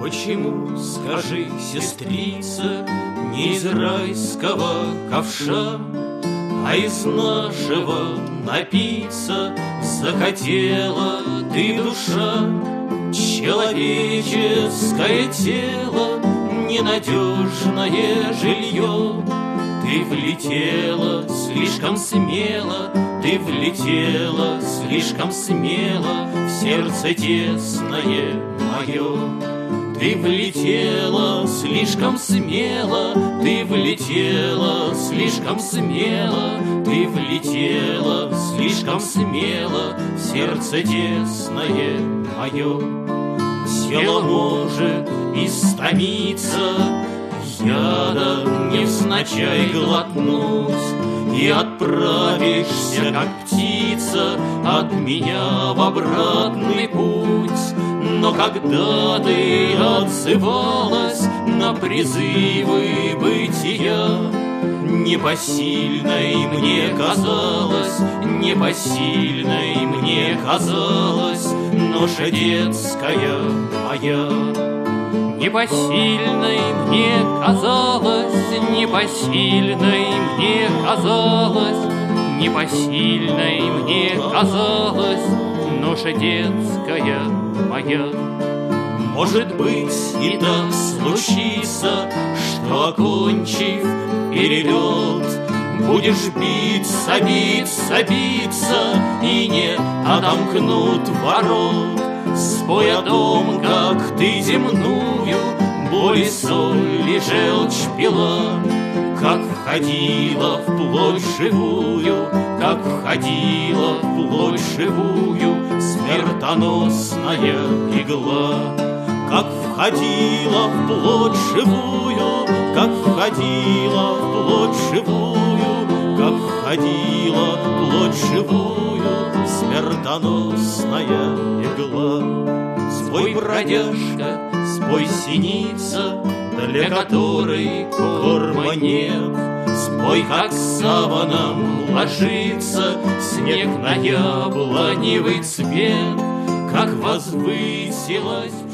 Почему, скажи, сестрица, не из райского ковша, а из нашего напиться захотела ты, душа? Человеческое тело, ненадежное жилье. Ты влетела слишком смело, ты влетела слишком смело в сердце тесное мое. Ты влетела слишком смело, ты влетела слишком смело, ты влетела слишком смело в сердце тесное мое. Тело может истомиться, яда невзначай глотнуть, и отправишься, как птица, от меня в обратный путь. Но когда ты отзывалась на призывы бытия, непосильной мне казалось, непосильной мне казалась ноша детская моя. Непосильной мне казалось, непосильной мне казалось, непосильной мне казалась ноша детская моя. Может быть, и так случится, что, окончив перелет, будешь биться, биться, биться, и не отомкнут ворот. Спой о том, как ты земную боль и соль и желчь пила, как входила в плоть живую, как входила в плоть живую смертоносная игла. Как входила в плоть живую, как входила в плоть живую, как входила в плоть живую смертоносная игла. Спой, бродяжка, спой, синица, для которой корма нет. Спой, как саваном ложится снег на яблоневый цвет, как возвысилась